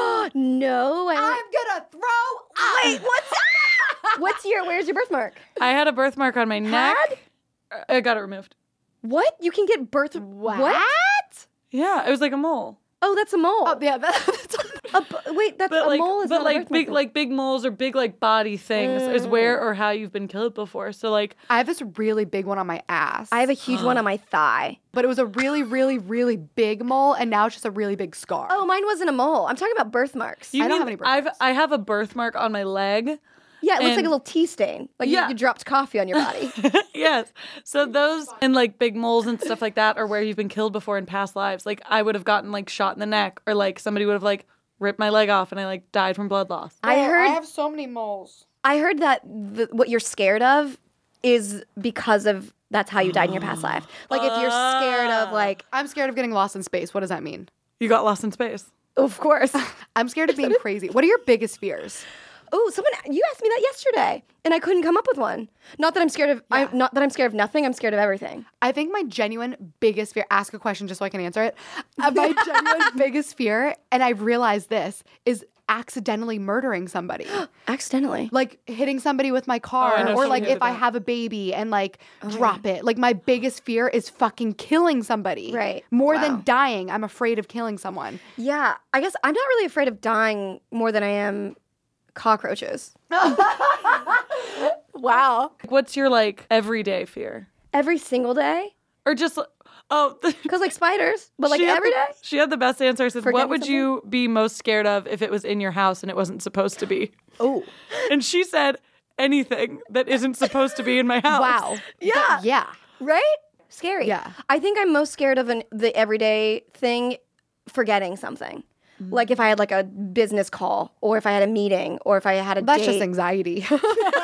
No. I I'm gonna throw up. Wait, what's what's your where's your birthmark? I had a birthmark on my neck. Had? I got it removed. What? You can get birth What? what? Yeah, it was like a mole. Oh, that's a mole. Oh yeah, that, that's A bu- wait, that's But a like, mole is but not a like birthmark big, thing. like big moles or big like body things is where or how you've been killed before. So like, I have this really big one on my ass. I have a huge one on my thigh. but it was a really, really, really big mole, and now it's just a really big scar. Oh, mine wasn't a mole. I'm talking about birthmarks. you I don't mean have any I've birthmarks. I have a birthmark on my leg. Yeah, it looks like and- a little tea stain. Like you- Yeah. you, dropped coffee on your body. Yes. So those and like big moles and stuff like that are where you've been killed before in past lives. Like I would have gotten like shot in the neck, or like somebody would have like ripped my leg off and I like died from blood loss. I heard so many moles. I heard that the, what you're scared of is because of that's how you died in your past life. Like if you're scared of like, I'm scared of getting lost in space. What does that mean? You got lost in space. of course. I'm scared of being crazy. What are your biggest fears? Oh, someone you asked me that yesterday, and I couldn't come up with one. Not that I'm scared of. I'm not that I'm scared of nothing. I'm scared of everything. I think my genuine biggest fear, ask a question just so I can answer it. Uh, my genuine biggest fear, and I've realized this, is accidentally murdering somebody. Accidentally. Like hitting somebody with my Oh, I car, know or someone like who did if I that. have a baby and like drop it. Like my biggest fear is fucking killing somebody. Right. More Wow. than dying, I'm afraid of killing someone. Yeah, I guess I'm not really afraid of dying more than I am cockroaches. Wow. What's your like everyday fear? Every single day, Or just oh because like spiders, but like she had every the- day. She had the best answer. Said, Forgetting "What would you be most scared of if it was in your house and it wasn't supposed to be?" Oh. And she said, "Anything that isn't supposed to be in my house." Wow. Yeah. But yeah. Right? Scary. Yeah. I think I'm most scared of an, the everyday thing, forgetting something. Mm. Like if I had like a business call, or if I had a meeting, or if I had a That's date. just anxiety. yeah.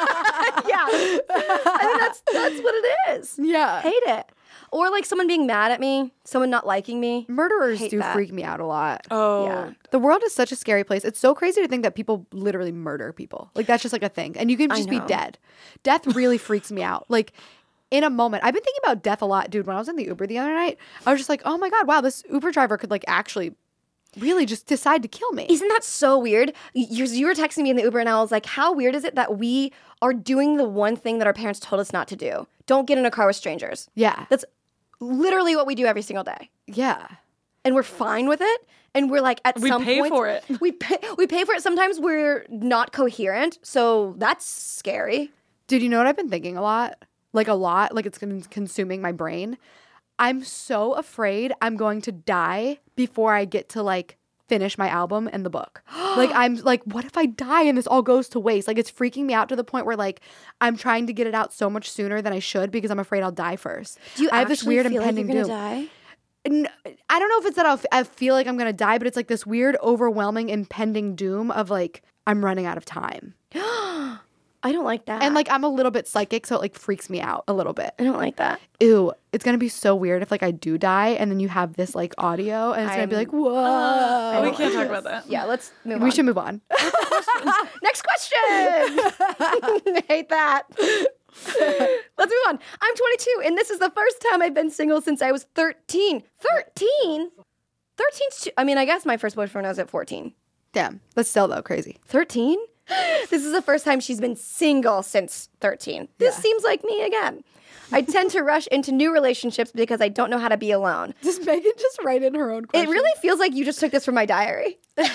I mean, that's that's what it is. yeah. Hate it. Or like someone being mad at me, someone not liking me. Murderers Hate do that. freak me out a lot. Oh, Yeah. The world is such a scary place. It's so crazy to think that people literally murder people. Like that's just like a thing. And you can I just be know. dead. Death really freaks me out. Like in a moment, I've been thinking about death a lot, dude. When I was in the Uber the other night, I was just like, oh my God, wow, this Uber driver could like actually really just decide to kill me. Isn't that so weird? You, you were texting me in the Uber and I was like, how weird is it that we are doing the one thing that our parents told us not to do? Don't get in a car with strangers. Yeah. That's literally what we do every single day. Yeah. And we're fine with it. And we're like, at We some pay point, for it. We pay, we pay for it. Sometimes we're not coherent. So that's scary. Dude, you know what I've been thinking a lot? Like a lot. Like it's con- consuming my brain. I'm so afraid I'm going to die before I get to like finish my album and the book. Like I'm like, what if I die and this all goes to waste? Like it's freaking me out to the point where like I'm trying to get it out so much sooner than I should because I'm afraid I'll die first. Do you I have this actually weird feel impending like you're doom. gonna die? N- I don't know if it's that I'll f- I feel like I'm gonna die, but it's like this weird, overwhelming, impending doom of like I'm running out of time, I don't like that. and like I'm a little bit psychic, so it like freaks me out a little bit. I don't like that. Ew, it's gonna be so weird if like I do die, and then you have this like audio, and it's gonna be I'm- like, whoa. Oh, we can't talk about that. Yeah, let's move we on. should move on. Next question. I hate that. Let's move on. I'm twenty-two, and this is the first time I've been single since I was thirteen. thirteen? thirteen's too, I mean, I guess my first boyfriend was at fourteen. Damn, that's still though crazy. thirteen? This is the first time she's been single since thirteen. This Yeah. seems like me again. I tend to rush into new relationships because I don't know how to be alone. Does Megan just write in her own question? It really feels like you just took this from my diary.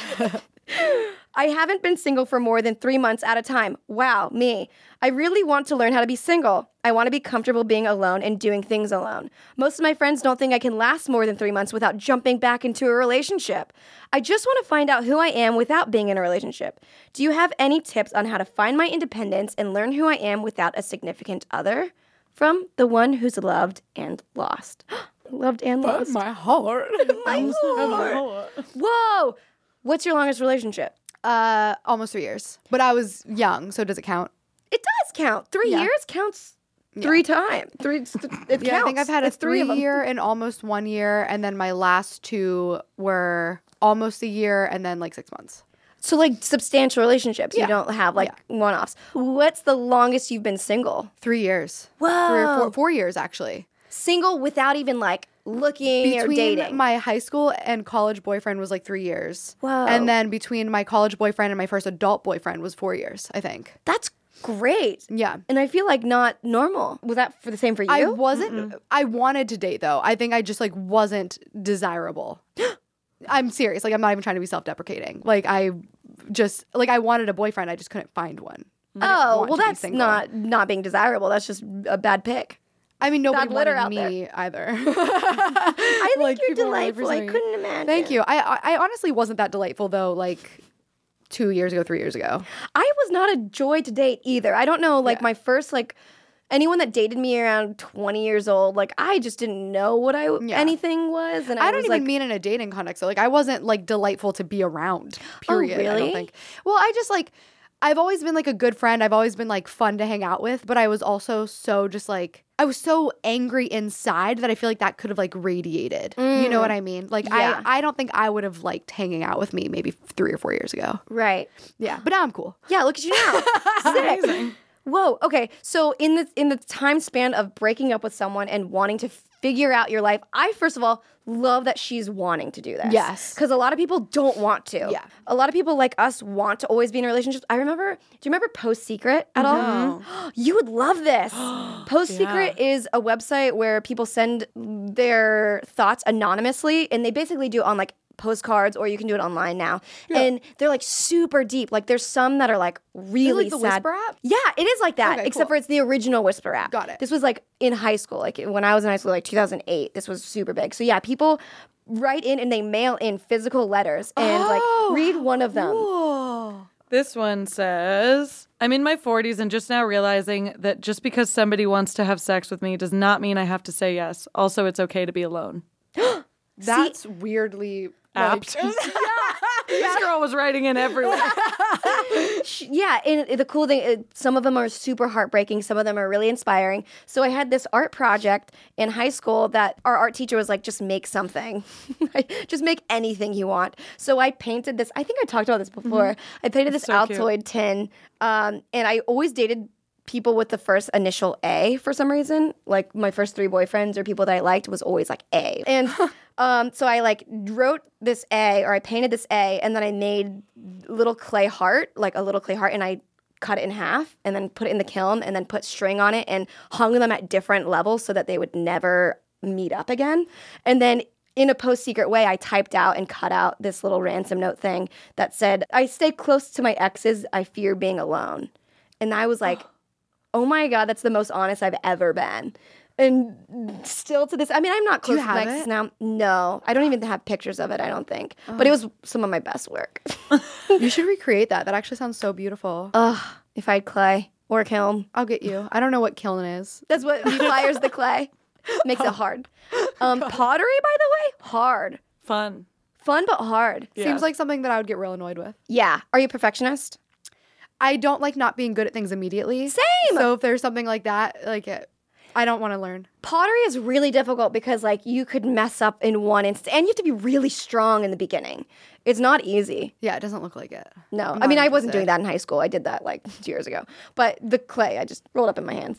I haven't been single for more than three months at a time. Wow, me. I really want to learn how to be single. I want to be comfortable being alone and doing things alone. Most of my friends don't think I can last more than three months without jumping back into a relationship. I just want to find out who I am without being in a relationship. Do you have any tips on how to find my independence and learn who I am without a significant other? From the one who's loved and lost. Loved and lost. my heart. My heart. Whoa. What's your longest relationship? Uh, almost three years, but I was young, so does it count? It does count. Three Yeah. years counts three times. Three. It counts. Yeah, I think I've had a It's three of them. three-year and almost one year, and then my last two were almost a year and then like six months. So like substantial relationships. Yeah. You don't have like one-offs. What's the longest you've been single? Three years. Whoa. Three or four, four years actually. Single without even like looking or Between dating. my high school and college boyfriend was like three years. Whoa. And then between my college boyfriend and my first adult boyfriend was four years, I think. That's great. Yeah. And I feel like not normal. Was that for the same for you? I wasn't, I wanted to date though. I think I just like wasn't desirable. I'm serious. Like I'm not even trying to be self-deprecating. Like I just, like I wanted a boyfriend. I just couldn't find one. I didn't Oh, want well to be that's single. not not being desirable. That's just a bad pick. I mean, nobody bad litter wanted out me either. I think Like, you're people were delightful. I representing- couldn't imagine. Thank you. I I I honestly wasn't that delightful though. Like two years ago, three years ago. I was not a joy to date either. I don't know, like Yeah. my first like anyone that dated me around twenty years old, like I just didn't know what I Yeah. anything was, and I, I don't was even like, mean in a dating context. So like I wasn't like delightful to be around. Period. I really? don't think. Well, I just like I've always been like a good friend. I've always been like fun to hang out with, but I was also so just like I was so angry inside that I feel like that could have like radiated. You know what I mean? Like Yeah. I I don't think I would have liked hanging out with me maybe three or four years ago. right. Yeah, but now I'm cool. Yeah, look at you now. Sick. Whoa. Okay. So in the in the time span of breaking up with someone and wanting to figure out your life, I first of all love that she's wanting to do this. Yes. Because a lot of people don't want to. Yeah. A lot of people like us want to always be in relationships. I remember. Do you remember Post Secret at all? You would love this. Post Secret is a website where people send their thoughts anonymously, and they basically do it on like postcards, or you can do it online now. And they're like super deep. Like there's some that are like really like the sad. Whisper app? Yeah, it is like that, Okay, except cool. for it's the original Whisper app. Got it. This was like in high school, like when I was in high school, like two thousand eight. This was super big. So yeah, people write in and they mail in physical letters and Oh, like read one of them. Cool. This one says, I'm in my forties and just now realizing that just because somebody wants to have sex with me does not mean I have to say yes. Also, it's okay to be alone. That's weirdly Apt. like, This girl was writing in everywhere. Sh- Yeah, and the cool thing, it, some of them are super heartbreaking. Some of them are really inspiring. So I had this art project in high school that our art teacher was like, just make something. Just make anything you want. So I painted this. I think I talked about this before. I painted this so cute. Altoid tin, um, and I always dated people with the first initial A for some reason. Like my first three boyfriends or people that I liked was always like A. And um, so I like wrote this A or I painted this A and then I made little clay heart, like a little clay heart, and I cut it in half and then put it in the kiln and then put string on it and hung them at different levels so that they would never meet up again. And then in a post-secret way, I typed out and cut out this little ransom note thing that said, I stay close to my exes, I fear being alone. And I was like, oh my God, that's the most honest I've ever been. And still to this, I mean, I'm not close you to my have exes it? now. No, I don't even have pictures of it, I don't think. But it was some of my best work. You should recreate that. That actually sounds so beautiful. Ugh, if I had clay or a kiln. I'll get you. I don't know what kiln is. That's what requires the clay. Makes it hard. Um, pottery, by the way, hard. Fun. Fun, but hard. Yeah. Seems like something that I would get real annoyed with. Yeah. Are you a perfectionist? I don't like not being good at things immediately. Same. So if there's something like that, like it, I don't want to learn. Pottery is really difficult because like you could mess up in one instant and you have to be really strong in the beginning. It's not easy. Yeah, it doesn't look like it. No. I'm I mean, not I wasn't doing interested. that in high school. I did that like two years ago. But the clay, I just rolled up in my hands.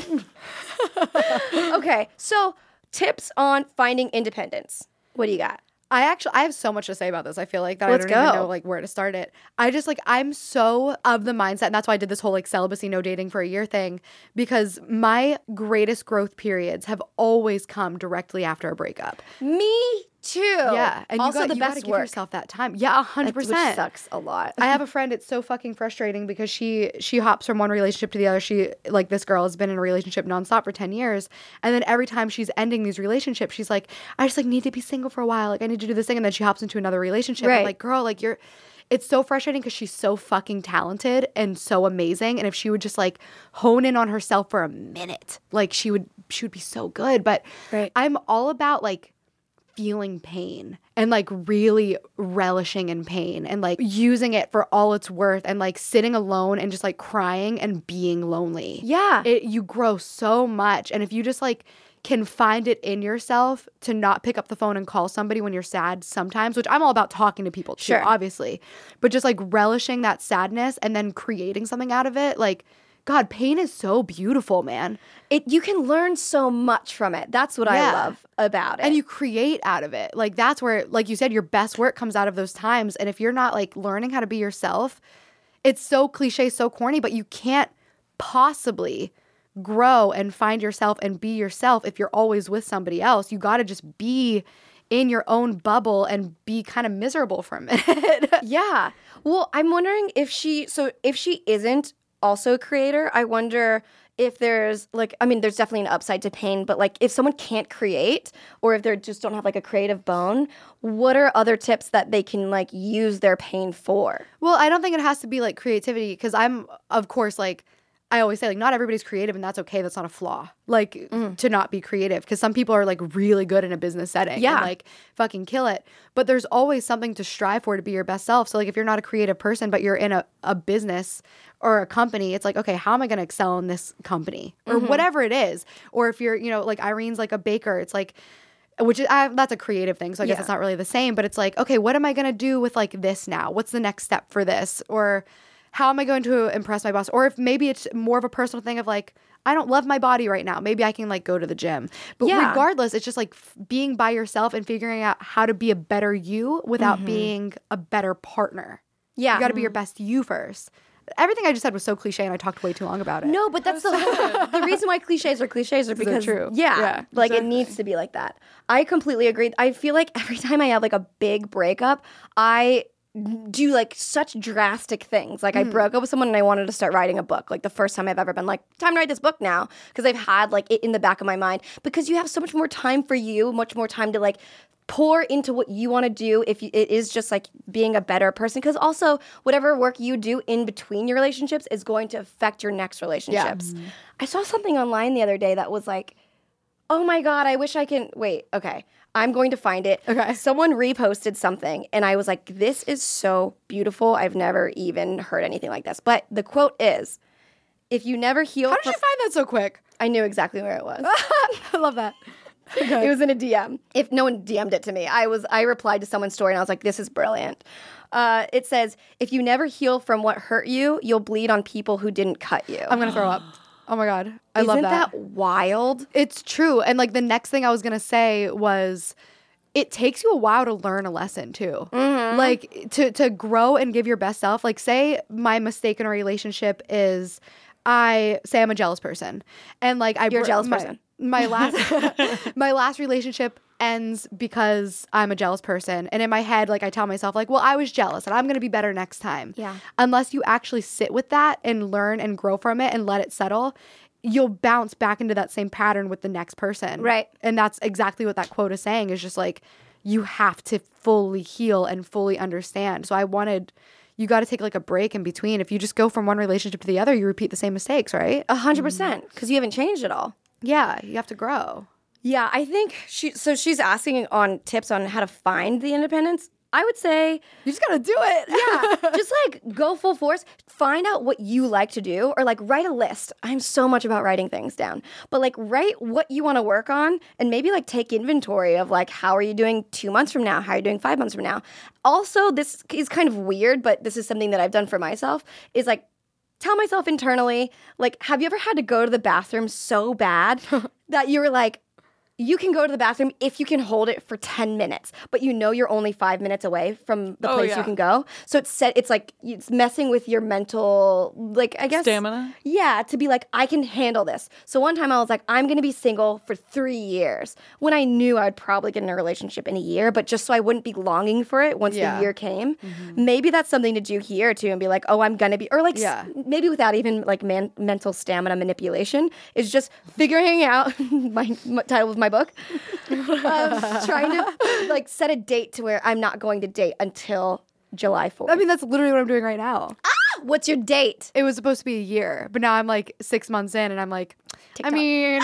Okay. So tips on finding independence. What do you got? I actually I have so much to say about this. I feel like that Let's I don't even go. know like where to start it. I just like I'm so of the mindset, and that's why I did this whole like celibacy, no dating for a year thing, because my greatest growth periods have always come directly after a breakup. Me too. Yeah, and also you got, the you best gotta give work. yourself that time. Yeah, a hundred Which percent. sucks a lot. I have a friend. It's so fucking frustrating because she she hops from one relationship to the other. She like this girl has been in a relationship nonstop for ten years, and then every time she's ending these relationships, she's like, I just like need to be single for a while. Like I need to do this thing, and then she hops into another relationship. Right. I'm like, girl, like you're. It's so frustrating because she's so fucking talented and so amazing, and if she would just like hone in on herself for a minute, like she would she would be so good. But Right. I'm all about like feeling pain and like really relishing in pain and like using it for all it's worth and like sitting alone and just like crying and being lonely. Yeah. It, you grow so much. And if you just like can find it in yourself to not pick up the phone and call somebody when you're sad sometimes, which I'm all about talking to people too, Sure. obviously, but just like relishing that sadness and then creating something out of it. Like, God, pain is so beautiful, man. It you can learn so much from it. That's what I Yeah. love about it. And you create out of it. Like that's where, like you said, your best work comes out of those times. And if you're not like learning how to be yourself, it's so cliche, so corny, but you can't possibly grow and find yourself and be yourself if you're always with somebody else. You got to just be in your own bubble and be kind of miserable for a minute. Yeah. Well, I'm wondering if she, so if she isn't also a creator, I wonder if there's like, I mean, there's definitely an upside to pain, but like if someone can't create or if they just don't have like a creative bone, what are other tips that they can like use their pain for? Well, I don't think it has to be like creativity because I'm, of course, like, I always say, like, not everybody's creative and that's okay. That's not a flaw. Like, to not be creative. Because some people are, like, really good in a business setting. Yeah. And, like, fucking kill it. But there's always something to strive for to be your best self. So, like, if you're not a creative person, but you're in a, a business or a company, it's like, okay, how am I going to excel in this company? Or whatever it is. Or if you're, you know, like, Irene's, like, a baker. It's like... Which is, I, that's a creative thing, so I guess Yeah. it's not really the same. But it's like, okay, what am I going to do with, like, this now? What's the next step for this? Or... how am I going to impress my boss? Or if maybe it's more of a personal thing of like, I don't love my body right now. Maybe I can like go to the gym. But Yeah. regardless, it's just like f- being by yourself and figuring out how to be a better you without being a better partner. Yeah. You got to be your best you first. Everything I just said was so cliche and I talked way too long about it. No, but that's the whole, the reason why cliches are cliches are because true. Yeah, Yeah, like it needs to be like that. I completely agree. I feel like every time I have like a big breakup, I do like such drastic things. Like I broke up with someone and I wanted to start writing a book. Like the first time I've ever been like, time to write this book now. Because I've had like it in the back of my mind. Because you have so much more time for you, much more time to like pour into what you want to do if you, it is just like being a better person. Because also whatever work you do in between your relationships is going to affect your next relationships. I saw something online the other day that was like, oh my God, I wish I can, wait, okay. I'm going to find it. Okay. Someone reposted something and I was like, this is so beautiful. I've never even heard anything like this. But the quote is, if you never heal How did from- you find that so quick? I knew exactly where it was. I love that. It was in a D M. If no one D M'd it to me, I was I replied to someone's story and I was like, this is brilliant. Uh, it says, if you never heal from what hurt you, you'll bleed on people who didn't cut you. I'm gonna throw up. Oh my god, I Isn't love that. that wild? It's true. And like the next thing I was gonna say was, it takes you a while to learn a lesson too. Mm-hmm. Like to to grow and give your best self. Like say my mistake in a relationship is, I say I'm a jealous person, and like I You're a br- jealous my, person. My last my last relationship ends because I'm a jealous person, and in my head, like I tell myself, like, well, I was jealous, and I'm gonna be better next time. Yeah. Unless you actually sit with that and learn and grow from it and let it settle, you'll bounce back into that same pattern with the next person. Right. And that's exactly what that quote is saying, is just like, you have to fully heal and fully understand. So I wanted, you got to take like a break in between. If you just go from one relationship to the other, you repeat the same mistakes, right? A hundred percent. Because you haven't changed at all. Yeah, you have to grow. Yeah, I think she, so she's asking on tips on how to find the independence. I would say, You just got to do it. yeah, just like go full force. Find out what you like to do, or like write a list. I'm so much about writing things down, but like write what you want to work on, and maybe like take inventory of like, how are you doing two months from now? How are you doing five months from now? Also, this is kind of weird, but this is something that I've done for myself, is like, tell myself internally, like, have you ever had to go to the bathroom so bad that you were like, you can go to the bathroom if you can hold it for ten minutes, but you know you're only five minutes away from the Oh, place yeah. you can go. So it's set, it's like, it's messing with your mental, like, I guess. Stamina? Yeah, to be like, I can handle this. So one time I was like, I'm going to be single for three years when I knew I'd probably get in a relationship in a year, but just so I wouldn't be longing for it once Yeah. the year came. Maybe that's something to do here too, and be like, oh, I'm going to be, or like, s- Yeah. maybe without even like man, mental stamina manipulation, is just figuring out my, my title of my book. um, trying to like set a date to where I'm not going to date until July fourth. I mean, that's literally what I'm doing right now. What's your date? It was supposed to be a year, but now I'm like six months in, and I'm like, TikTok. I mean,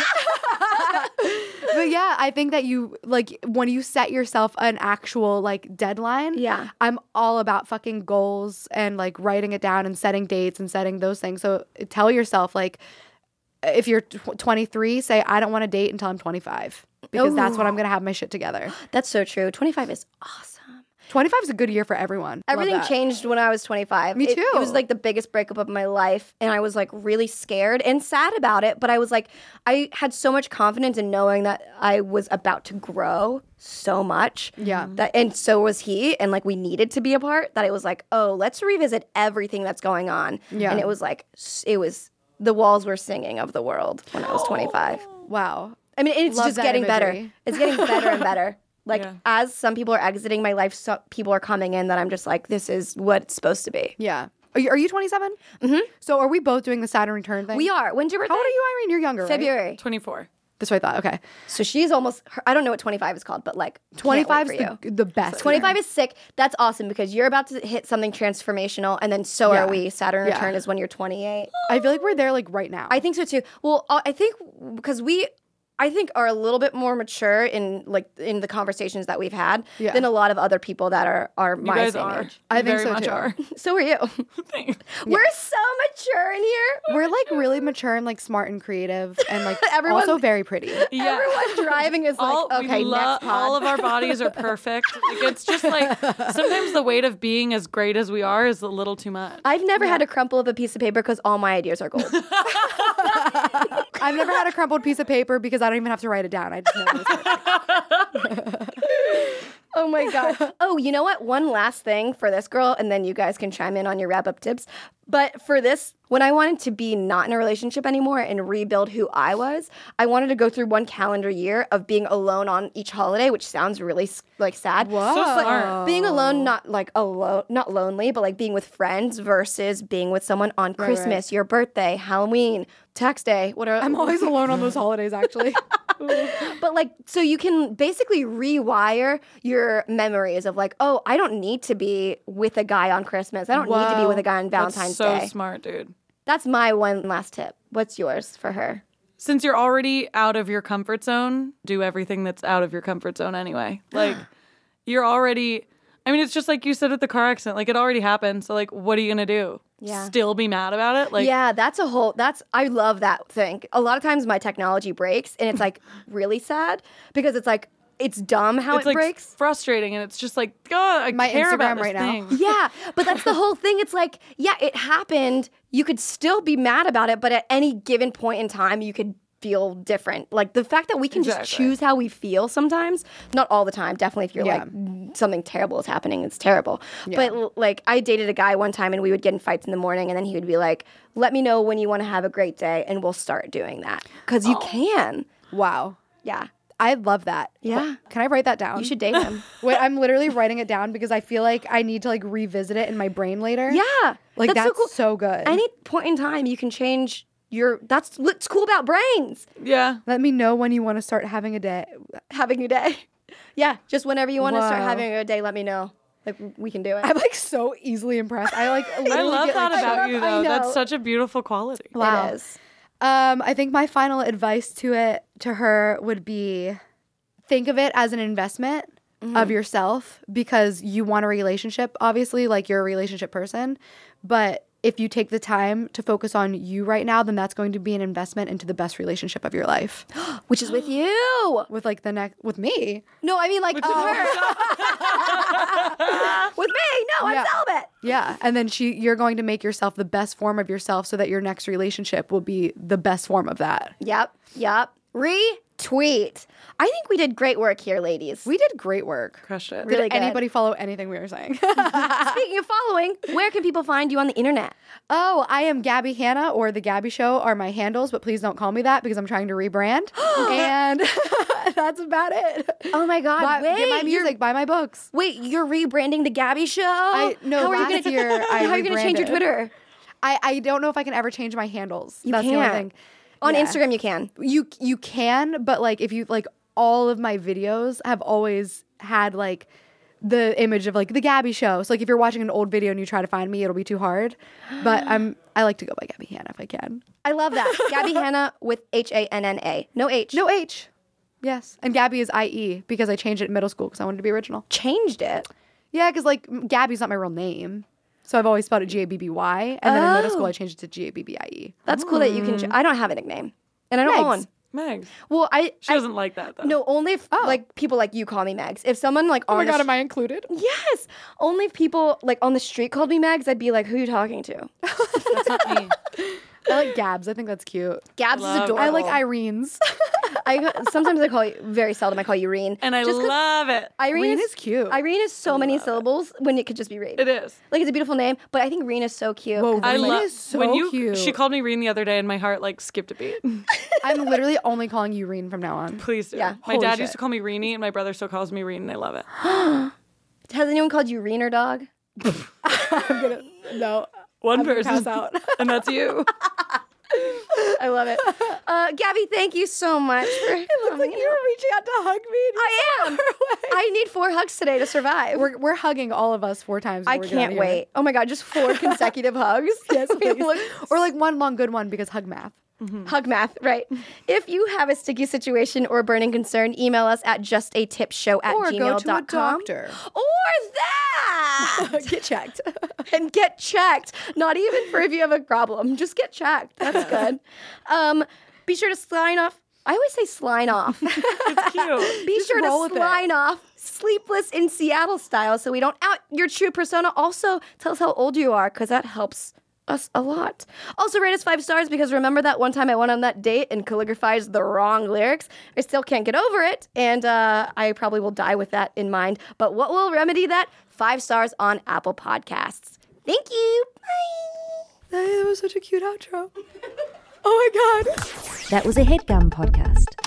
but yeah, I think that you like when you set yourself an actual like deadline. Yeah. I'm all about fucking goals and like writing it down and setting dates and setting those things. So tell yourself, like, if you're tw- twenty-three, say I don't want to date until I'm twenty-five, because that's when I'm gonna have my shit together. That's so true. twenty-five is awesome. twenty-five is a good year for everyone. Love Everything that. changed when I was twenty-five. Me It- too. It, was like the biggest breakup of my life, and I was like really scared and sad about it. But I was like, I had so much confidence in knowing that I was about to grow so much. Yeah. That, and so was he, and like we needed to be apart. That it was like, oh, let's revisit everything that's going on. Yeah. And it was like, s- it was the walls were singing of the world when I was twenty-five. Wow. I mean, it's Love just that getting better. imagery. It's getting better and better. Like, Yeah. as some people are exiting my life, so people are coming in that I'm just like, this is what it's supposed to be. Yeah. Are you, are you twenty-seven? Mm-hmm. So are we both doing the Saturn return thing? We are. When's your birthday? How old are you, Irene? You're younger, right? February. twenty-four. That's what I thought. Okay. So she's almost, her, I don't know what twenty-five is called, but like, twenty-five twenty-five is for you. the, the best. twenty-five year. is sick. That's awesome because you're about to hit something transformational, and then so Yeah. are we. Saturn Yeah. return is when you're twenty-eight. I feel like we're there like right now. I think so too. Well, uh, I think because we, I think are a little bit more mature in like in the conversations that we've had Yeah. than a lot of other people that are are You my guys same are. age. I You think very so, much too. are. So are you. Thanks. We're so mature in here. We're like really mature and like smart and creative and like Everyone- also very pretty. Yeah. Everyone driving is all, like, we okay, lo- next pod. all of our bodies are perfect. Like, it's just like sometimes the weight of being as great as we are is a little too much. I've never had a crumple of a piece of paper because all my ideas are gold. I've never had a crumpled piece of paper because I don't even have to write it down. I just know it's Oh my God. Oh, you know what? One last thing for this girl, and then you guys can chime in on your wrap up tips. But for this, when I wanted to be not in a relationship anymore and rebuild who I was, I wanted to go through one calendar year of being alone on each holiday, which sounds really like sad. Whoa. So But smart. being alone, not like alone, not lonely, but like being with friends versus being with someone on Christmas, your birthday, Halloween, tax day, whatever. I'm always alone on those holidays, actually. But like, so you can basically rewire your memories of like, oh, I don't need to be with a guy on Christmas. I don't need to be Wow. with a guy on Valentine's That's so Day. smart, dude. That's my one last tip. What's yours for her? Since you're already out of your comfort zone, do everything that's out of your comfort zone anyway. Like, you're already, I mean, it's just like you said with the car accident. Like, it already happened. So, like, what are you going to do? Yeah. Still be mad about it? Like, yeah, that's a whole, that's, I love that thing. A lot of times my technology breaks and it's like really sad because it's like, it's dumb how it's it like breaks. frustrating, and it's just like, God, I My care about Instagram this right now. thing. Yeah, but that's the whole thing. It's like, yeah, it happened. You could still be mad about it, but at any given point in time, you could feel different. Like the fact that we can just Exactly. choose how we feel sometimes, not all the time. Definitely if you're Yeah. like something terrible is happening, it's terrible. But l- like I dated a guy one time and we would get in fights in the morning and then he would be like, let me know when you want to have a great day and we'll start doing that. Because you can. Wow. Yeah. I love that. Yeah. Can I write that down? You should date him. Wait, I'm literally writing it down because I feel like I need to like revisit it in my brain later. Yeah. Like that's, so cool. so good. Any point in time you can change your, that's what's cool about brains. Yeah. Let me know when you want to start having a day. Having a day. Yeah, just whenever you want to start Wow. having a day, let me know. Like we can do it. I'm like so easily impressed. I like I literally love get, that like, about I you, know. though. That's such a beautiful quality. Wow. It is. Um, I think my final advice to it to her would be think of it as an investment of yourself because you want a relationship, obviously, like you're a relationship person. But if you take the time to focus on you right now, then that's going to be an investment into the best relationship of your life. Which is with you. With like the next with me. No, I mean like her. With me. No, Yeah. I'm celibate. Yeah. And then she you're going to make yourself the best form of yourself so that your next relationship will be the best form of that. Yep. Yep. Retweet. I think we did great work here, ladies. We did great work. Crushed it. Really Did good. anybody follow anything we were saying? Speaking of following, where can people find you on the internet? Oh, I am Gabby Hanna or The Gabby Show are my handles, but please don't call me that because I'm trying to rebrand. And that's about it. Oh my God! Buy, wait, get my you're- music, buy my books. Wait, you're rebranding the Gabby Show? I no, How are last you gonna, year I How are you going to change your rebranded. Twitter? I, I don't know if I can ever change my handles. You that's can't. the only thing. On Yeah. Instagram, you can. You you can, but like if you like all of my videos have always had like the image of like the Gabby Show. So like if you're watching an old video and you try to find me, it'll be too hard. But I'm I like to go by Gabby Hanna if I can. I love that. Gabby Hanna with H A N N A. No H. No H. Yes. And Gabby is I E because I changed it in middle school because I wanted to be original. Changed it. Yeah, because like Gabby's not my real name. So I've always spelled it G A B B Y. And then in middle Oh. school I changed it to G A B B I E. That's cool that you can. Ch- I don't have a nickname, and I don't Megs. own one. Megs. Well, I She I- doesn't like that, though. No, only if like people like you call me Megs. If someone like on the sh- I included? yes, only if people like on the street called me Megs, I'd be like, "Who are you talking to?" That's not me. I like Gabs. I think that's cute. Gabs is Love adorable. I like Irene's. I sometimes I call you very seldom I call you Reen. And I Just 'cause love it. Irene Reen is, is cute. Irene is so many syllables when it could just be Reen. It is. Like it's a beautiful name, but I think Reen is so cute. Whoa, 'cause I it's Reen like- love is so when you. cute. She called me Reen the other day, and my heart like skipped a beat. I'm literally only calling you Reen from now on. Please do. Yeah. My Holy dad shit. used to call me Reenie, and my brother still calls me Reen, and I love it. Has anyone called you Reener dog? I'm gonna no. One I'm gonna person, pass out. and that's you. I love it. Uh, Gabby, thank you so much for It looks like you were reaching out to hug me. and I you're am. so far away. I need four hugs today to survive. We're we're hugging all of us four times. I before we get out can't of here. wait. Oh my God, just four consecutive hugs. Yes, We please. look- Or like one long good one because hug math. Hug math, right. If you have a sticky situation or burning concern, email us at justatipshow at Or gmail go to a dot com. doctor. Or that! Get checked. And get checked. Not even for if you have a problem. Just get checked. That's good. Um, be sure to sign off. I always say slime off. It's cute. Be Just sure roll to with it. slime off Sleepless in Seattle style so we don't out your true persona. Also, tell us how old you are because that helps us a lot. Also, rate us five stars because remember that one time I went on that date and calligraphized the wrong lyrics? I still can't get over it, and uh, I probably will die with that in mind. But what will remedy that? Five stars on Apple Podcasts. Thank you. Bye. That was such a cute outro. Oh my god. That was a headgum podcast.